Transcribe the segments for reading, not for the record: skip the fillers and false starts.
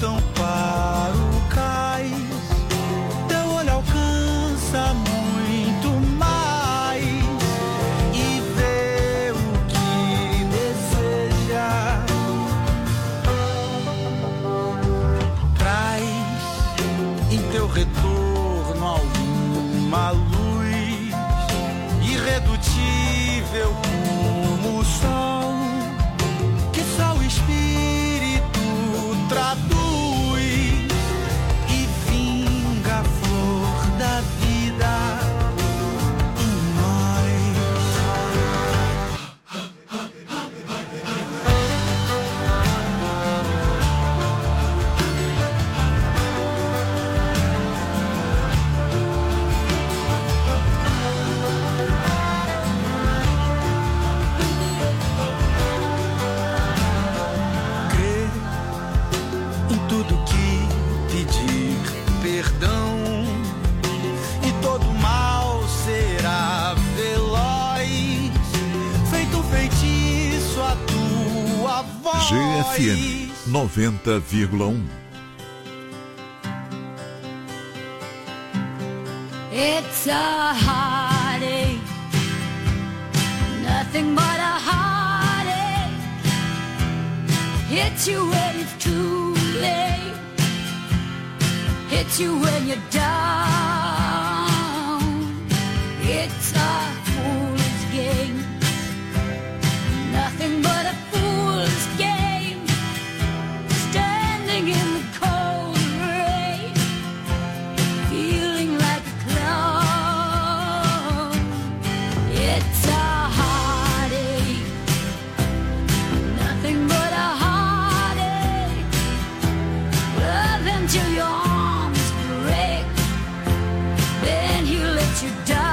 voltam para o cais. Teu olho alcança muito mais e vê o que deseja. Traz em teu retorno alguma luz irredutível como o sol, que só o Espírito traduz e vinga a flor da vida em nós. Crer em tudo que pedir perdão e todo mal será veloz, feito um feitiço a tua voz. GFM 90,1. It's a heartache, nothing but a heartache. Hits you when it's too late, hits you when you're down. It's a fool's game, nothing but a fool's game. Standing in the cold rain, feeling like a clown. It's a heartache, nothing but a heartache. Love until your arms break, then he lets you down.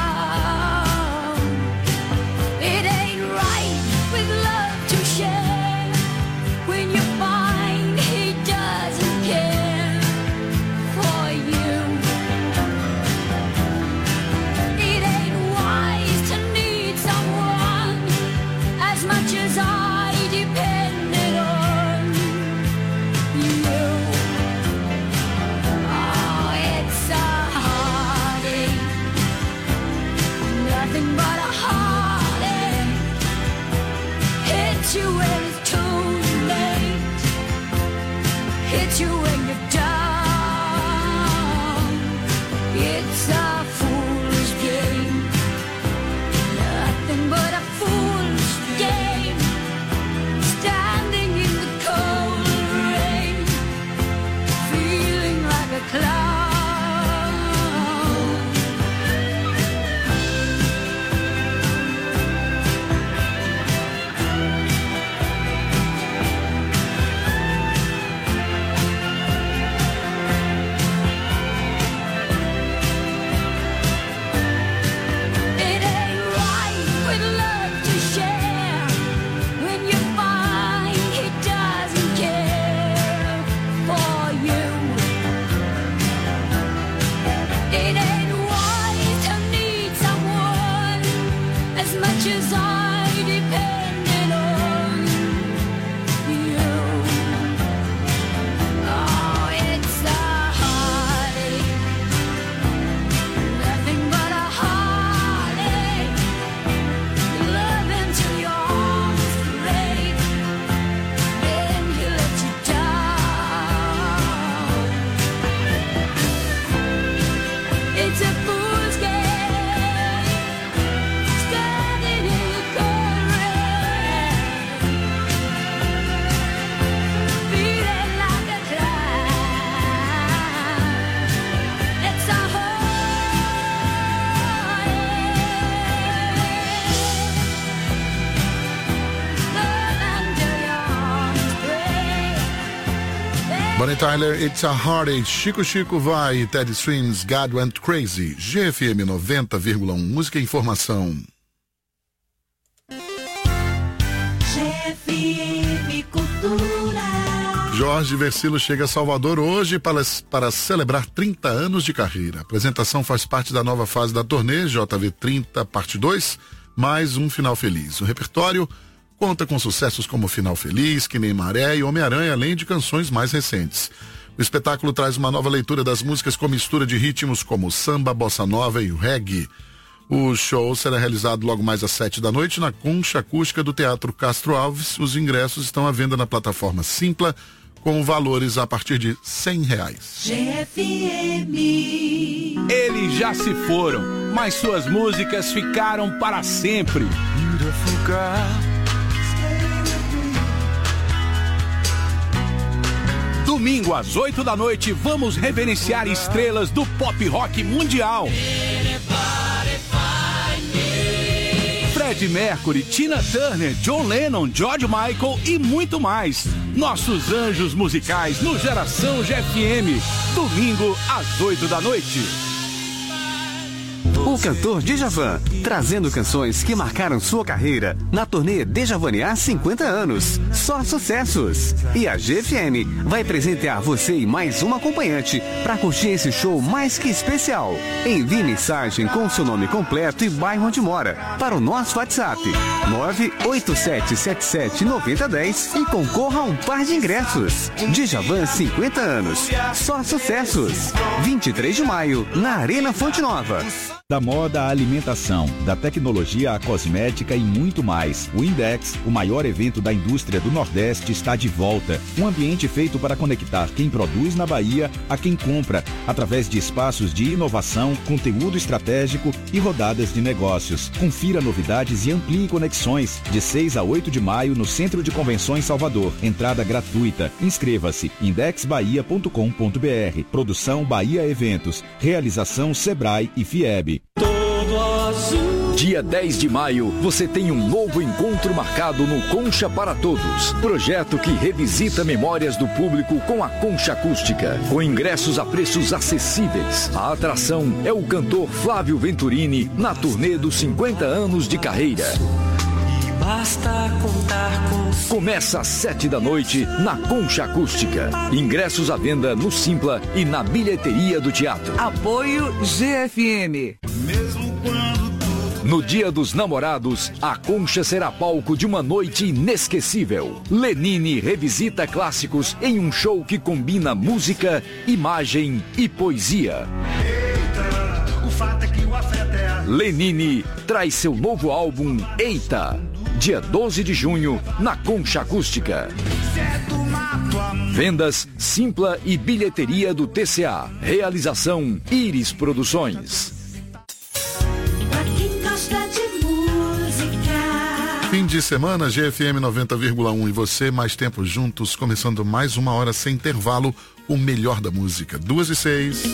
It ain't right with love to share when you find he doesn't care for you. It ain't wise to need someone as much as I depended on you. Oh, it's a heartache, nothing but a heartache. Hits you when it's too late, hits you when you're down. It's a fool's game, nothing but a fool's game. Standing in the cold rain, feeling like a clown. It ain't right with love to share when you find he doesn't care for you. It ain't wise to need someone as much as I depended on you. Oh, it's a heartache, nothing but a heartache. Love until your arms break, then he lets you down. It's a fool's game, standing in the cold rain, feeling like a clown. It's a heartache, love until your arms break. Bonnie Tyler, It's a Heartache. Chico Chico vai, Teddy Swims, God Went Crazy. GFM 90,1. Música e informação. GFM Cultura. Jorge Versilo chega a Salvador hoje para celebrar 30 anos de carreira. A apresentação faz parte da nova fase da turnê JV 30, parte 2, mais um final feliz. O repertório Conta com sucessos como Final Feliz, Que Nem Maré e Homem-Aranha, além de canções mais recentes. O espetáculo traz uma nova leitura das músicas com mistura de ritmos como samba, bossa nova e o reggae. O show será realizado logo mais às 7h na Concha Acústica do Teatro Castro Alves. Os ingressos estão à venda na plataforma Simpla, com valores a partir de R$100. GFM. Eles já se foram, mas suas músicas ficaram para sempre. Domingo às 8h, vamos reverenciar estrelas do pop rock mundial. Freddie Mercury, Tina Turner, John Lennon, George Michael e muito mais. Nossos anjos musicais no Geração GFM. Domingo às 8h. O cantor Djavan, trazendo canções que marcaram sua carreira na turnê Djavaniar 50 anos. Só sucessos. E a GFM vai presentear você e mais um acompanhante para curtir esse show mais que especial. Envie mensagem com seu nome completo e bairro onde mora para o nosso WhatsApp 987779010 e concorra a um par de ingressos. Djavan 50 anos. Só sucessos. 23 de maio, na Arena Fonte Nova. Da moda à alimentação, da tecnologia à cosmética e muito mais. O Index, o maior evento da indústria do Nordeste, está de volta. Um ambiente feito para conectar quem produz na Bahia a quem compra, através de espaços de inovação, conteúdo estratégico e rodadas de negócios. Confira novidades e amplie conexões. De 6 a 8 de maio no Centro de Convenções Salvador. Entrada gratuita. Inscreva-se. indexbahia.com.br. Produção Bahia Eventos. Realização Sebrae e FIEB. Dia 10 de maio, você tem um novo encontro marcado no Concha para Todos. Projeto que revisita memórias do público com a Concha Acústica, com ingressos a preços acessíveis. A atração é o cantor Flávio Venturini na turnê dos 50 anos de carreira. Basta contar com... Começa às 7h na Concha Acústica. Ingressos à venda no Simpla e na bilheteria do teatro. Apoio GFM. No Dia dos Namorados, a Concha será palco de uma noite inesquecível. Lenine revisita clássicos em um show que combina música, imagem e poesia. Lenine traz seu novo álbum Eita, dia 12 de junho, na Concha Acústica. Vendas Simpla e bilheteria do TCA. Realização Iris Produções. Fim de semana, GFM 90,1 e você, mais tempo juntos, começando mais uma hora sem intervalo, o melhor da música. 2h06.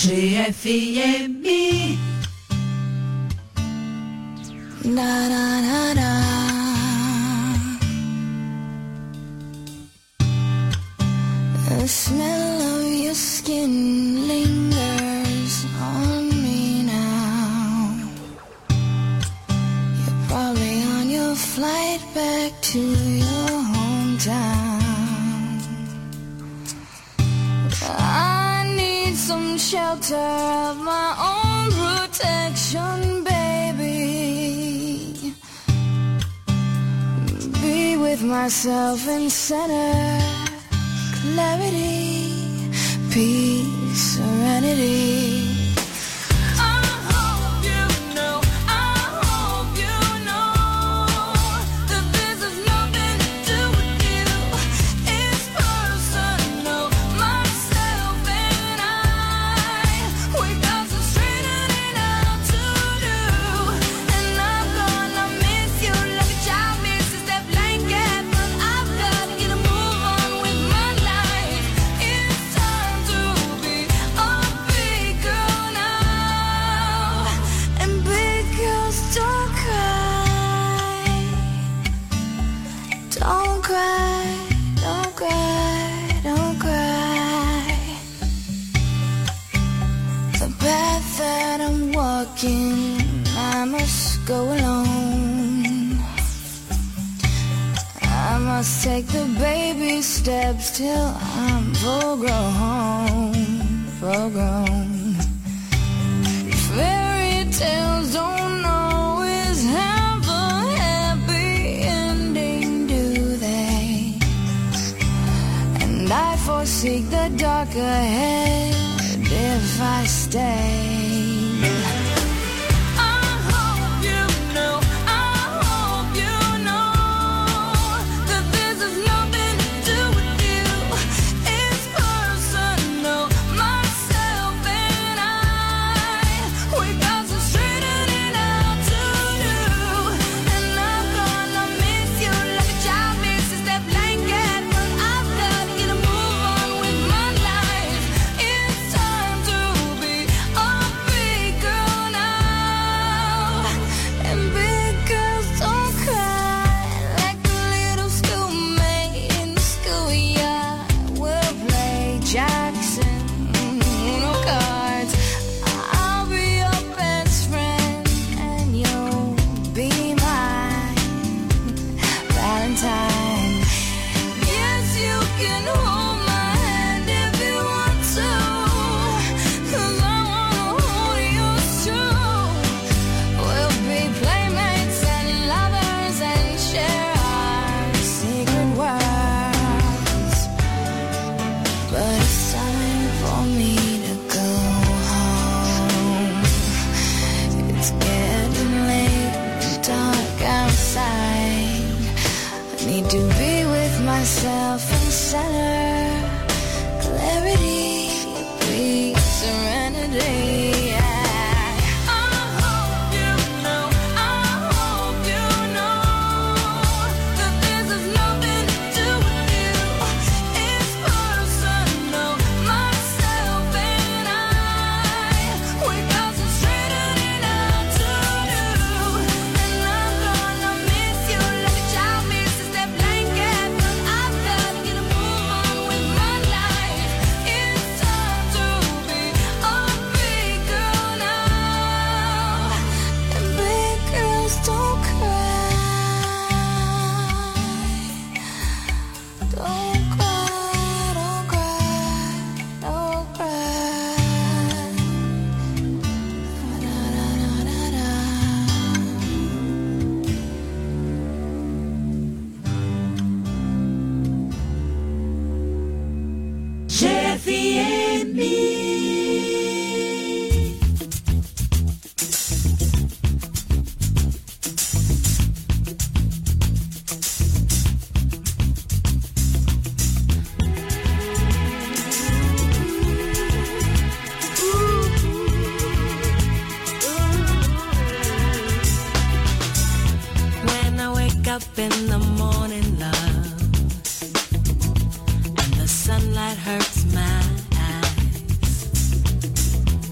GFM. Da da da da. The smell of your skin lingers on me now. You're probably on your flight back to your hometown. I need some shelter of my own protection, baby. Be with myself in center. Clarity, peace, serenity. I must go alone. I must take the baby steps till I'm full grown. Fairy tales don't always have a happy ending, do they? And I foresee the dark ahead if I stay. Myself in center, clarity, peace, serenity. up in the morning, love, and the sunlight hurts my eyes.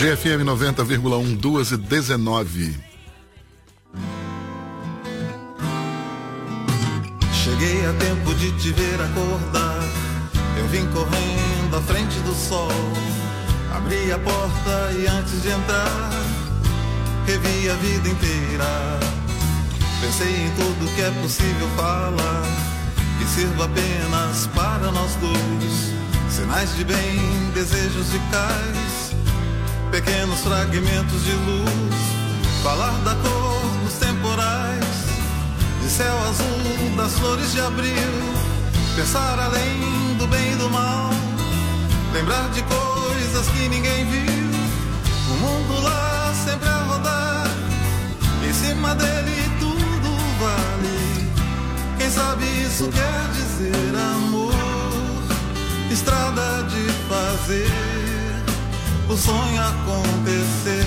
GFM 90,1, 2h19. Cheguei a tempo de te ver acordar. Eu vim correndo à frente do sol. Abri a porta e antes de entrar, revi a vida inteira. Pensei em tudo que é possível falar, que sirva apenas para nós dois. Sinais de bem, desejos de cais, pequenos fragmentos de luz. Falar da cor dos temporais, de céu azul, das flores de abril. Pensar além do bem e do mal, lembrar de coisas que ninguém viu. O mundo lá sempre a rodar, em cima dele tudo vale. Quem sabe isso quer dizer amor, estrada de fazer o sonho acontecer.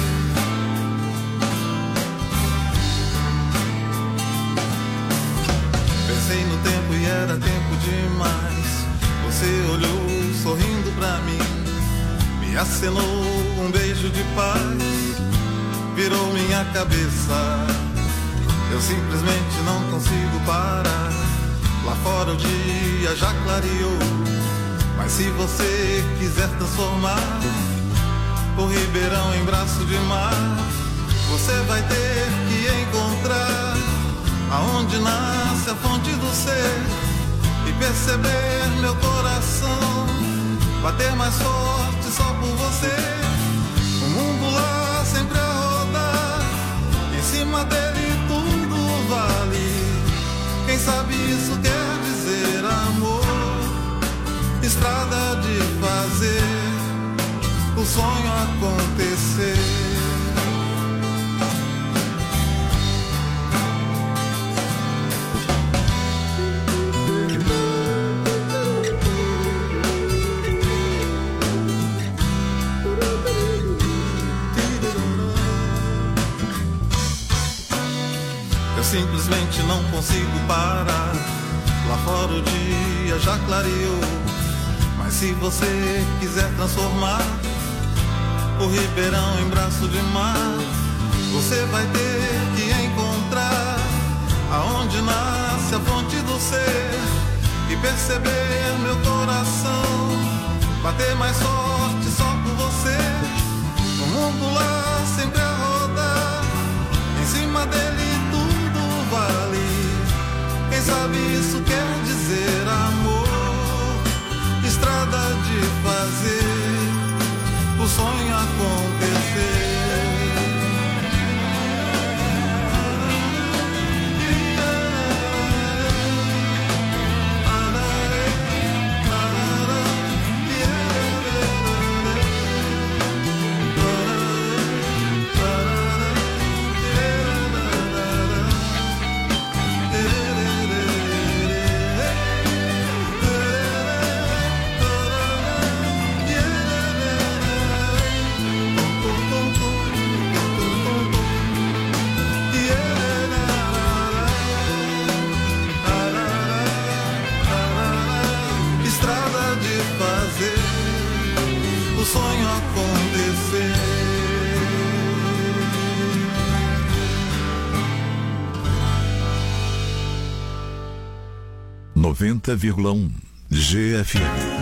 Pensei no tempo e era tempo demais. Você olhou sorrindo pra mim, me acenou um beijo de paz, virou minha cabeça. Eu simplesmente não consigo parar. Lá fora o dia já clareou, mas se você quiser transformar o Ribeirão em braço de mar, você vai ter que encontrar aonde nasce a fonte do ser e perceber meu coração bater mais forte só por você. O mundo lá sempre a rodar, em cima dele tudo vale. Quem sabe isso quer dizer amor, estrada de fazer o sonho acontecer. Simplesmente não consigo parar. Lá fora o dia já clareou, mas se você quiser transformar o Ribeirão em braço de mar, você vai ter que encontrar aonde nasce a fonte do ser e perceber meu coração bater mais forte só por você. O mundo lá sempre a rodar, em cima dele vale. Quem sabe isso quer dizer amor, estrada de fazer o sonho acontecer. O sonho acontecer. 90,1 GFM.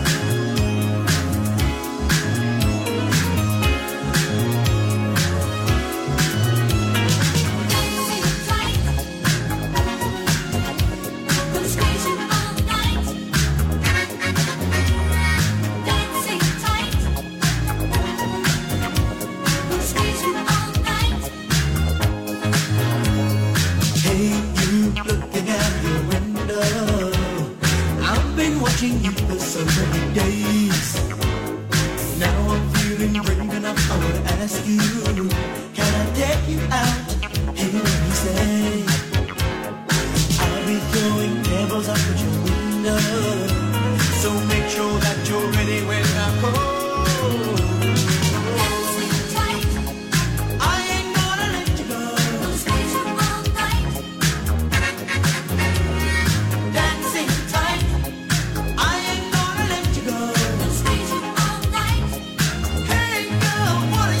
What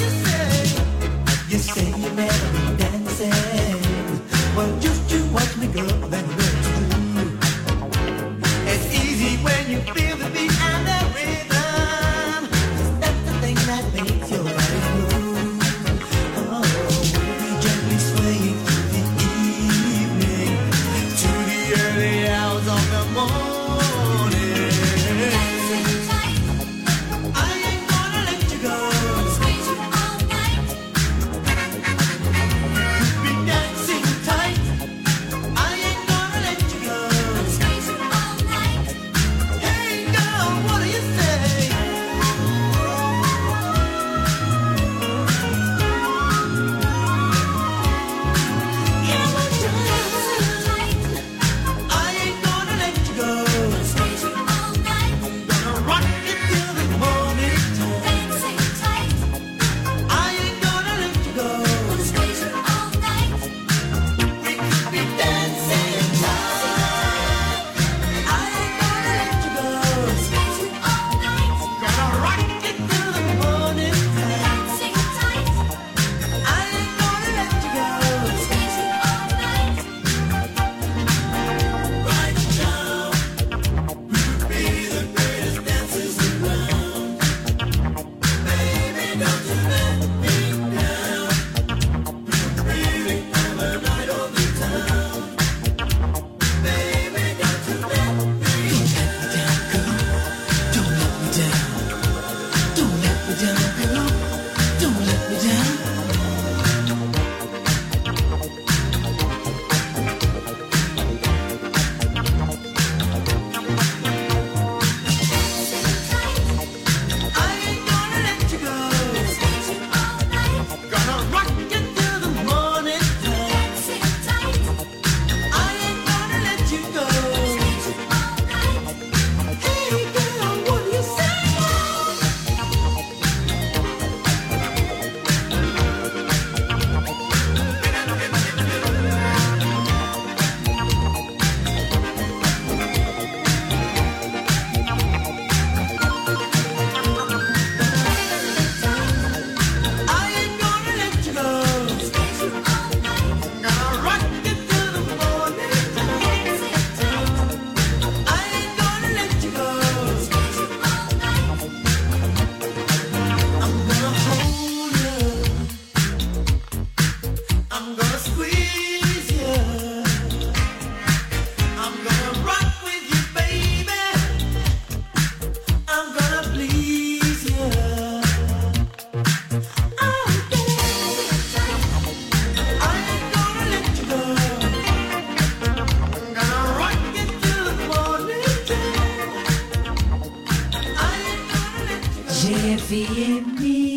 GFM.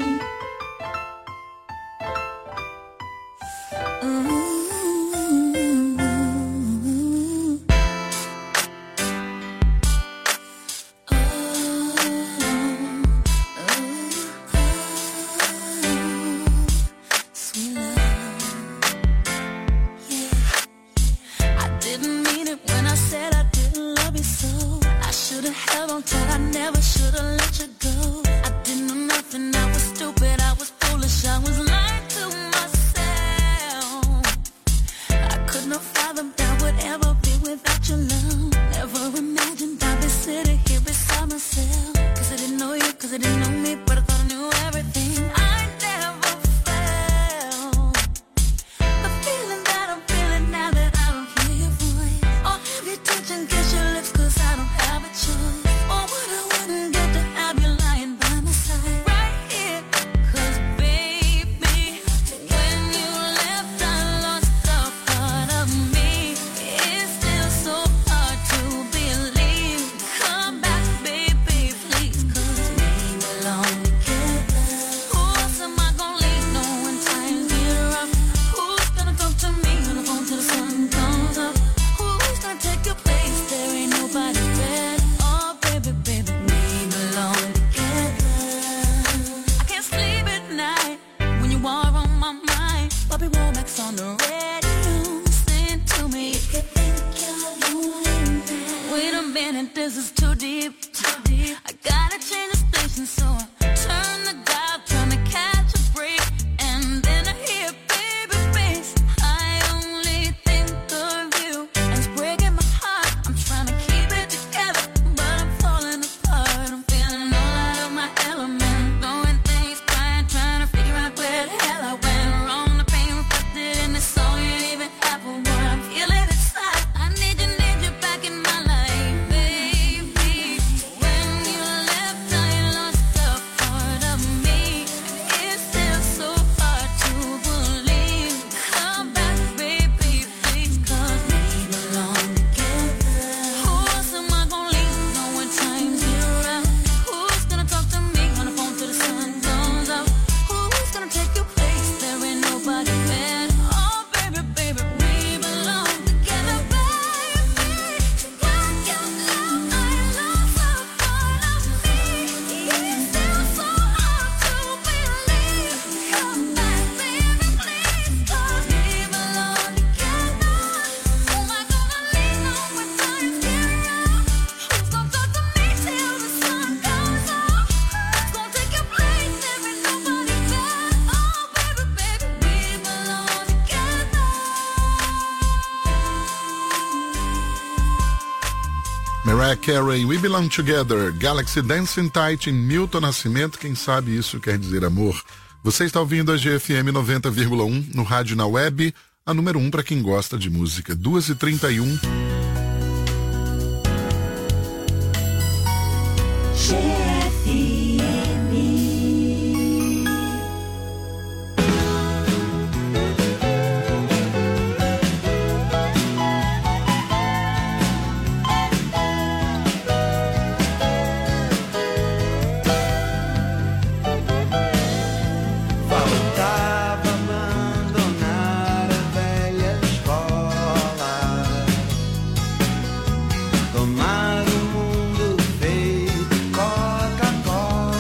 Mariah Carey, We Belong Together, Galaxy Dancing Tight em Milton Nascimento, quem sabe isso quer dizer amor. Você está ouvindo a GFM 90,1 no rádio, na web, a número 1 para quem gosta de música, 2h31. Tomar o mundo feito Coca-Cola.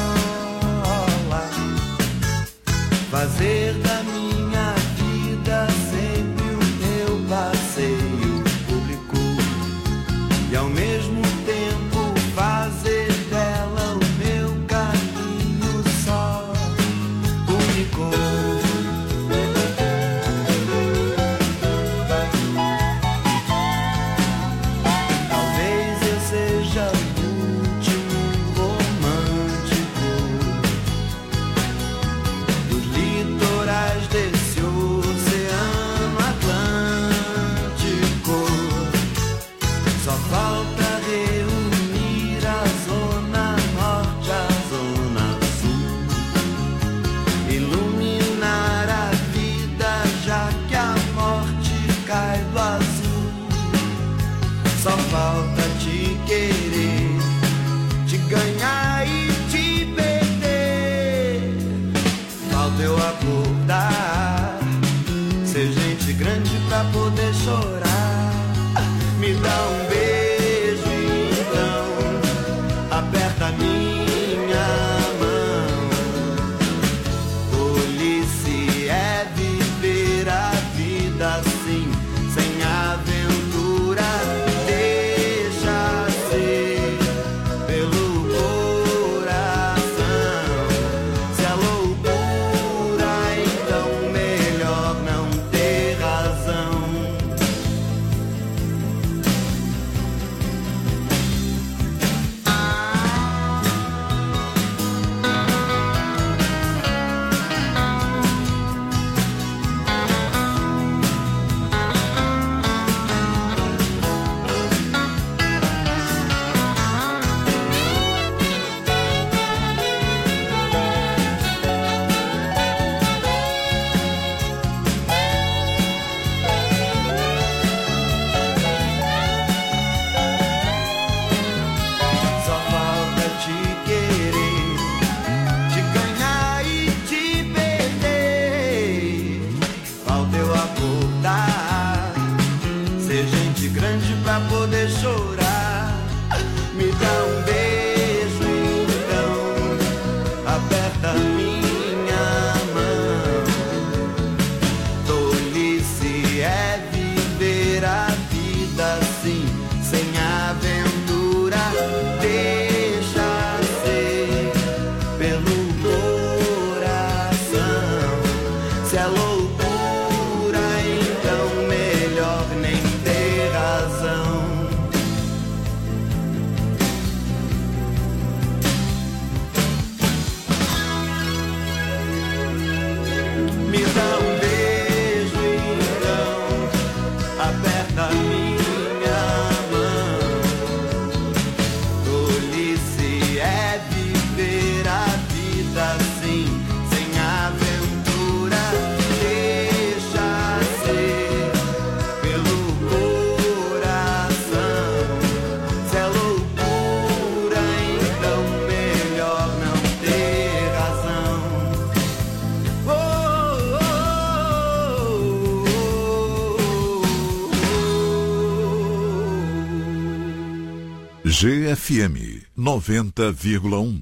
GFM 90,1.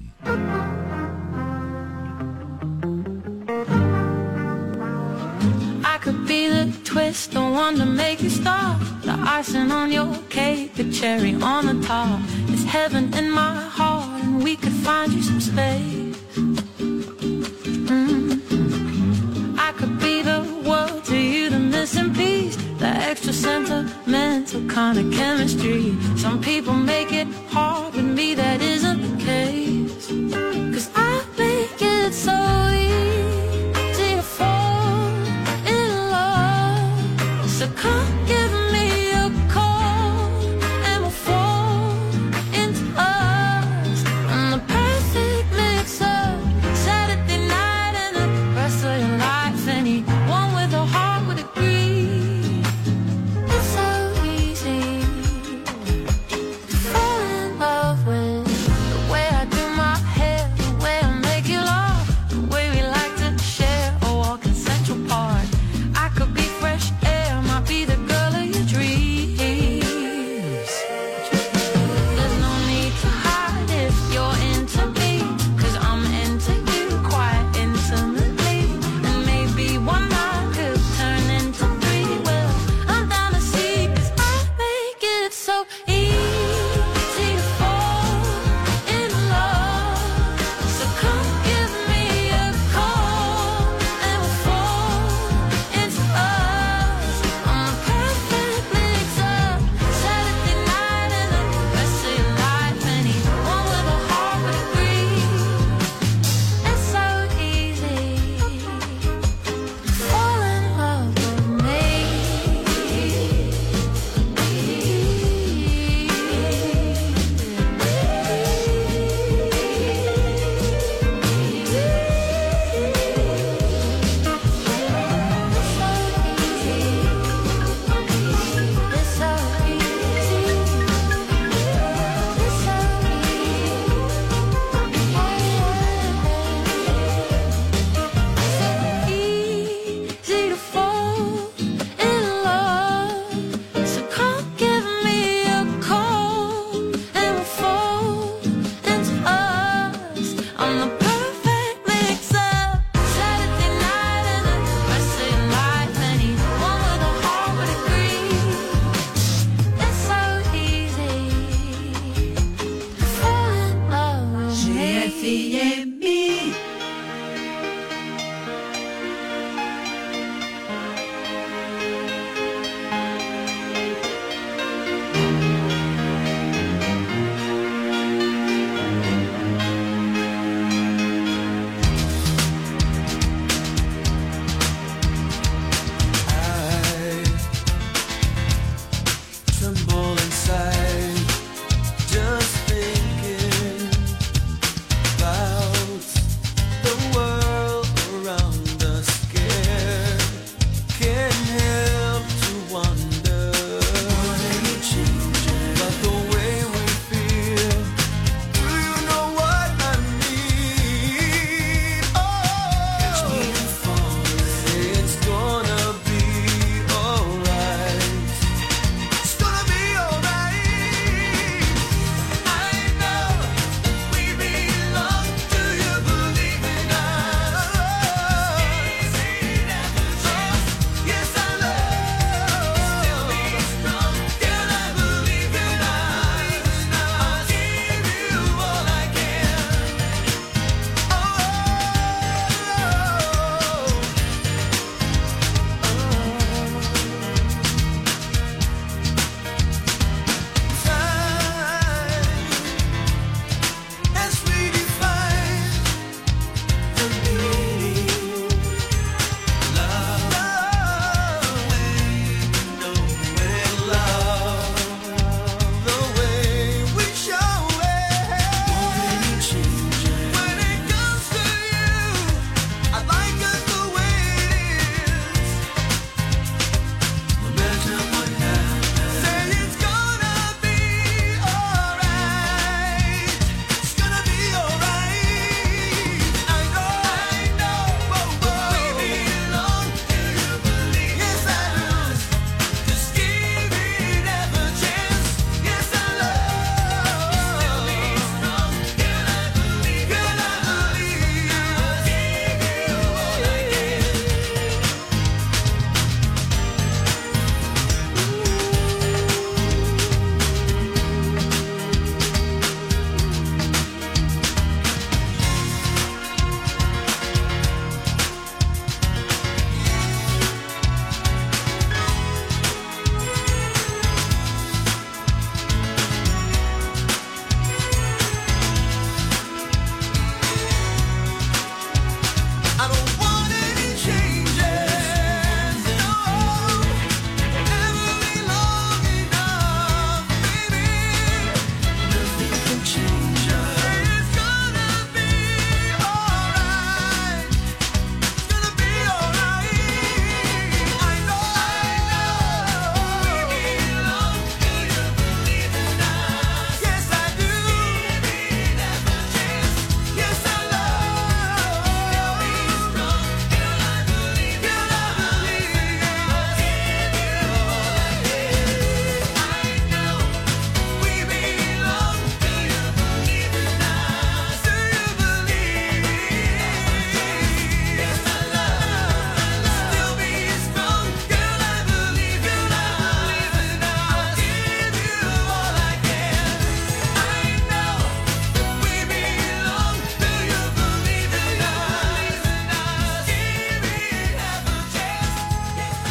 I could be the twist, the one to make you stop, the icing on your cake, the cherry on the top. It's heaven in my heart, and we could find you some space. I could be the world to you, the missing piece, the extra sentimental kind of chemistry. Some people make it hard, with me that isn't the case. 'Cause I make it so easy to fall in love. So come give me a call and we'll fall into us. I'm the perfect mix of Saturday night and the rest of your life. Anyone with a heart would agree. It's so easy to fall in love with the way I do my hair, the way I make you laugh, the way we like to share a walk in Central Park. I could be fresh air, might be the girl of your dreams. There's no need to hide if you're into me, 'cause I'm into you quite intimately. And maybe one night could turn into three. Well, I'm down to see, 'cause I make it so easy to fall in love. So come give me a call and we'll fall into us. I'm the perfect mix of Saturday night and the rest of your life. Anyone with a heart would agree. It's so easy to fall in love with me. It's so easy. It's so easy to fall in love. So come give me a call and we'll fall into us. I'm the perfect mix of Saturday night and the rest of your life. Anyone with a heart would agree. It's so easy to fall in love with me. Tremble inside, just thinking about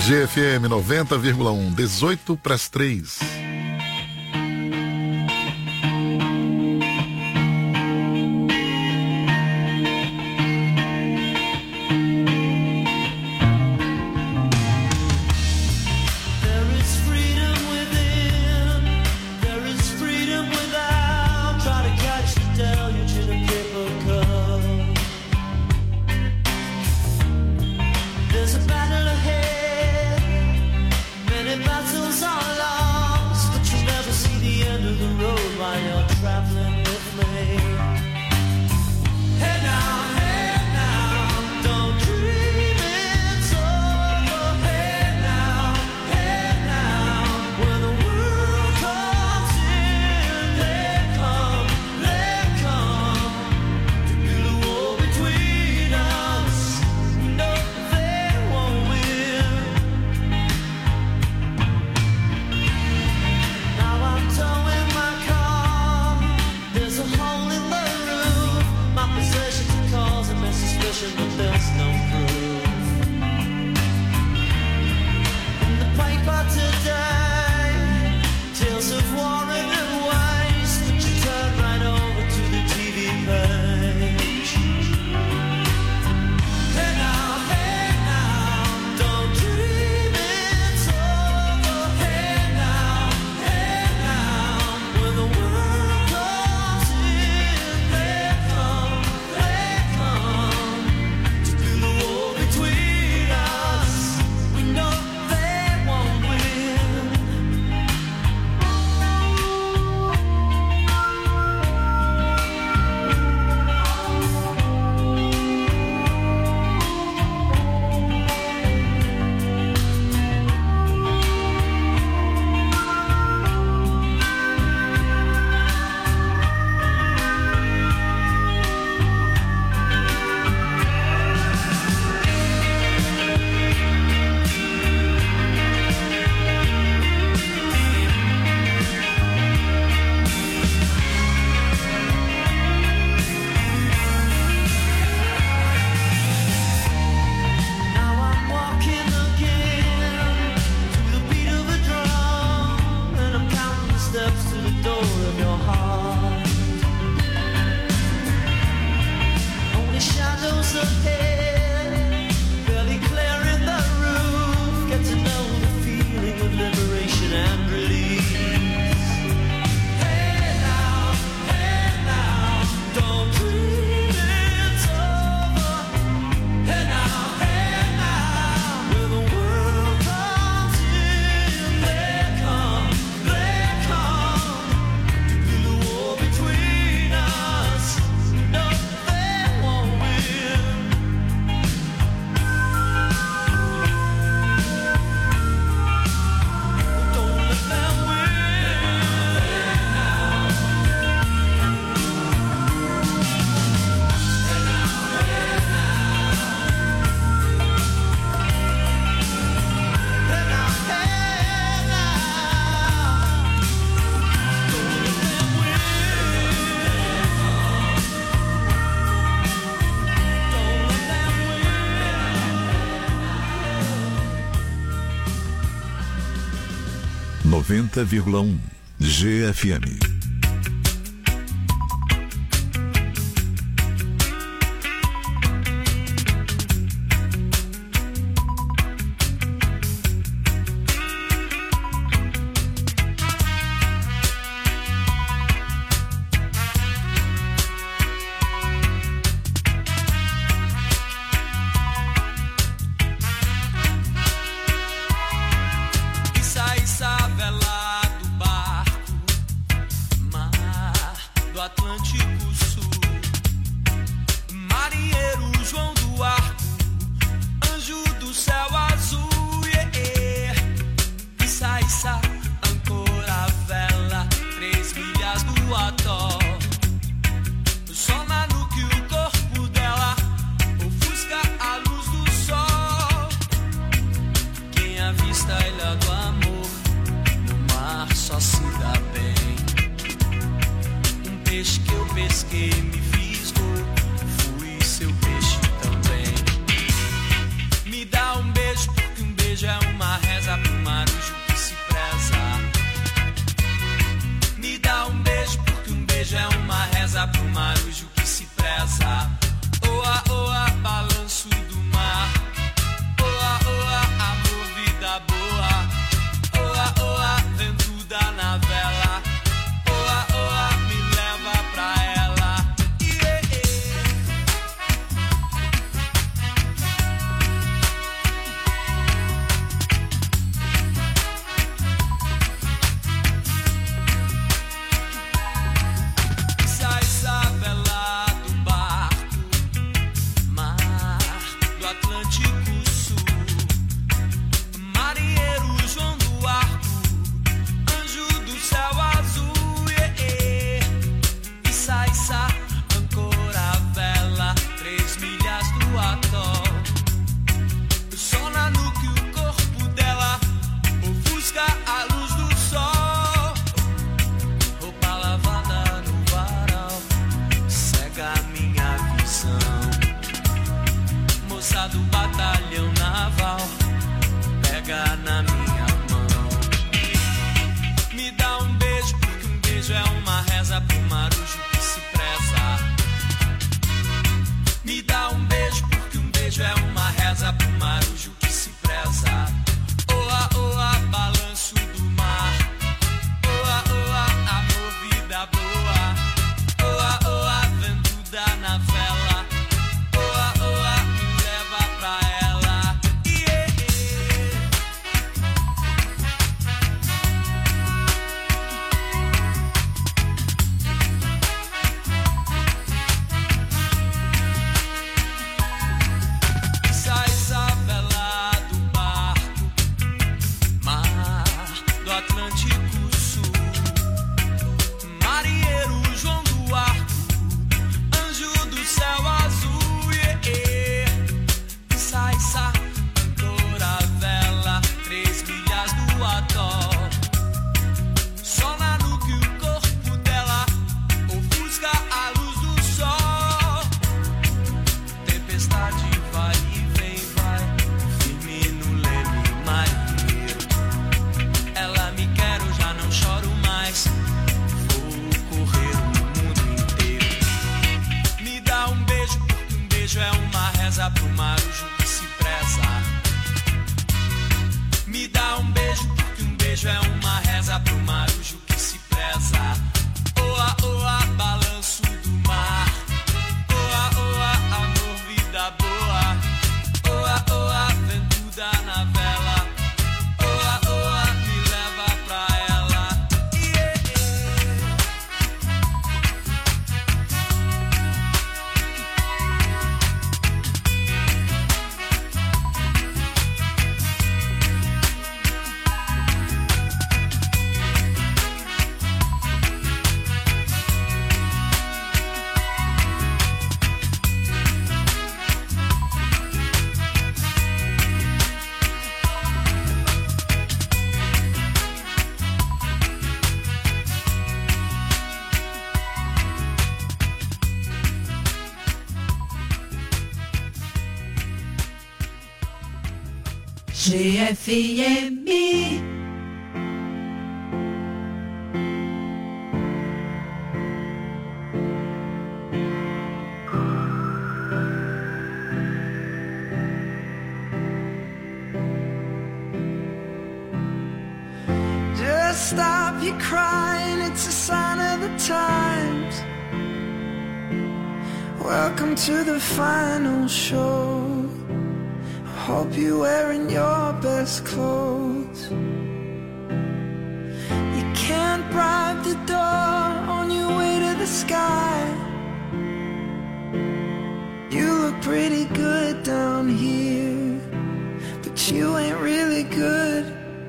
GFM 90,1, 18 para as 3. GFM. beijo é uma reza pro marujo que se preza. Me dá um beijo, porque um beijo é uma reza pro marujo que se preza. Oa, oa, balanço do mar. Oa, oa, amor, vida boa. Oa, oa, vento da navela. Oa, oa, me leva pra ela. Yeah, GFM. Just stop your crying, it's a sign of the times. Welcome to the final show. Hope you're wearing your best clothes. You can't bribe the door on your way to the sky. You look pretty good down here, but you ain't really good.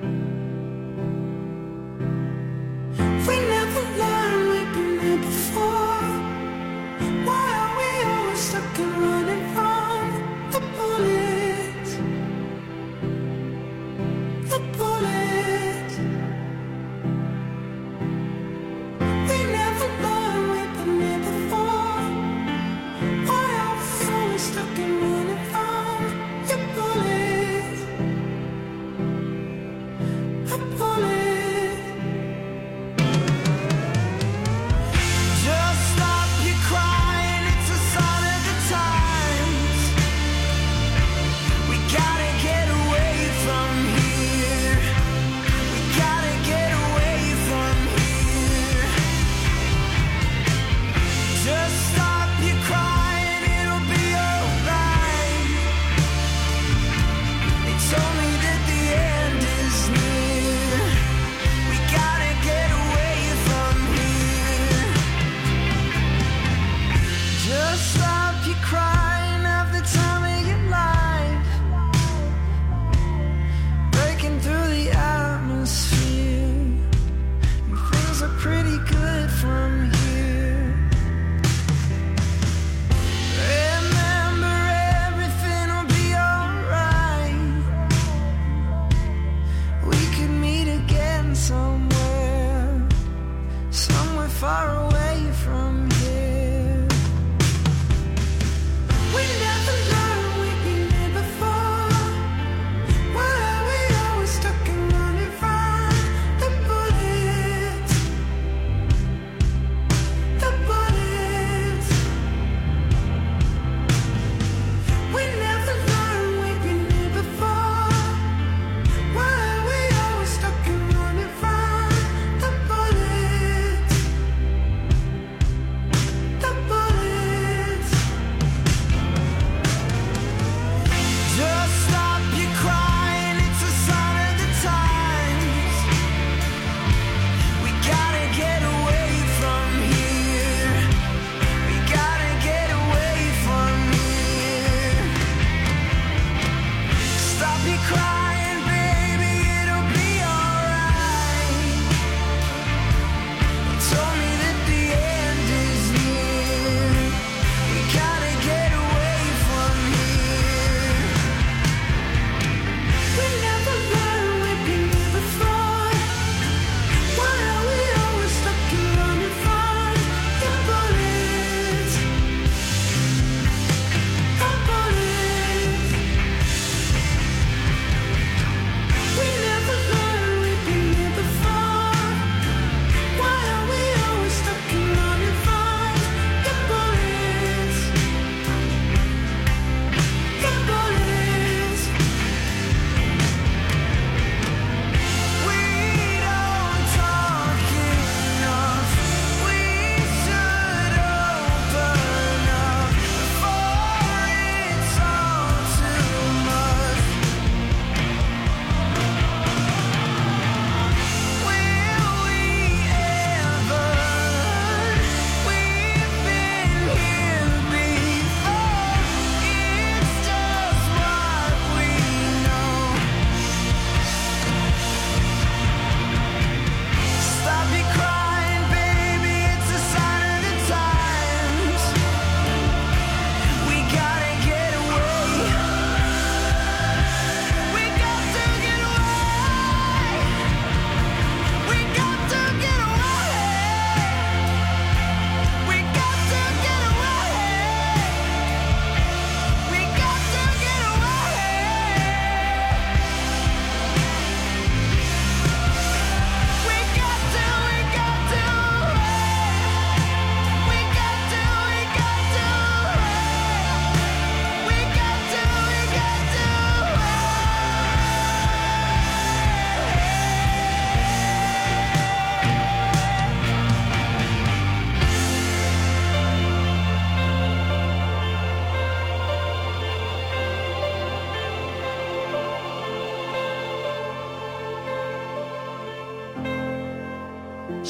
We never learned we've been here before. Why are we always stuck and running from the bullet?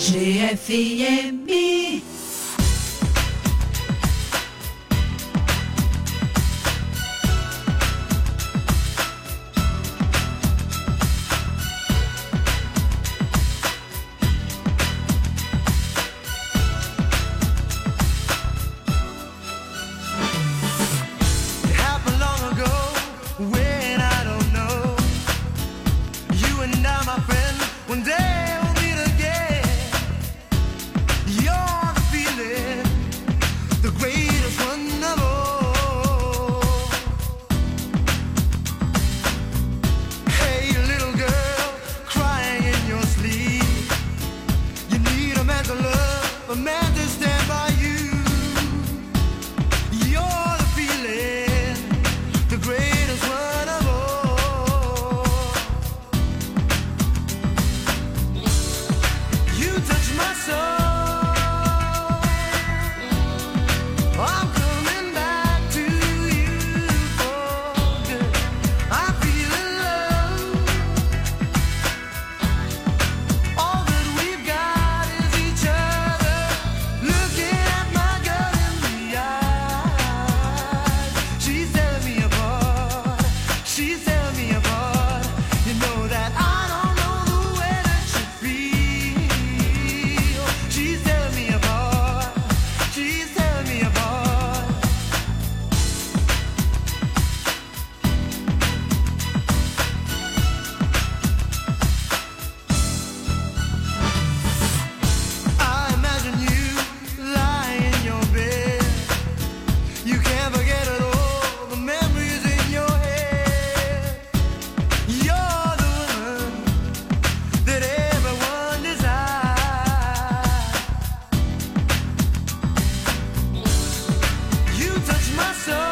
GFM. My soul.